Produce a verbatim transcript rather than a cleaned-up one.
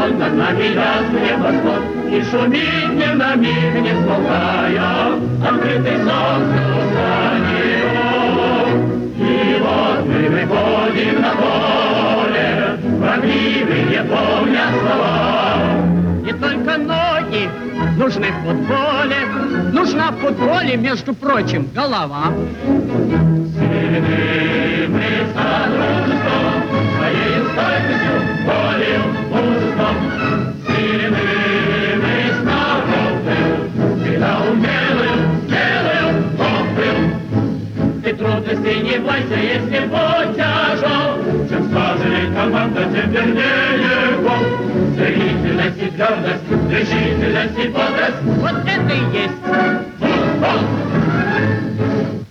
вон над нами ясный восход, и шумит днем на миг, не смолкая, открытый солнцу стадион. И вот мы выходим на поле, правдивые помня слова. Не только ноги нужны в футболе, нужна в футболе, между прочим, голова. Сильны мы содружеством, своей стойкостью, волею, мужеством. Сильны мы с народом, всегда умелым, смелым, опытом. Ты трудностей не бойся, если путь тяжел, чем слаженней команда, тем вернее гол. Стремительность и твердость, решительность и бодрость, вот это и есть футбол.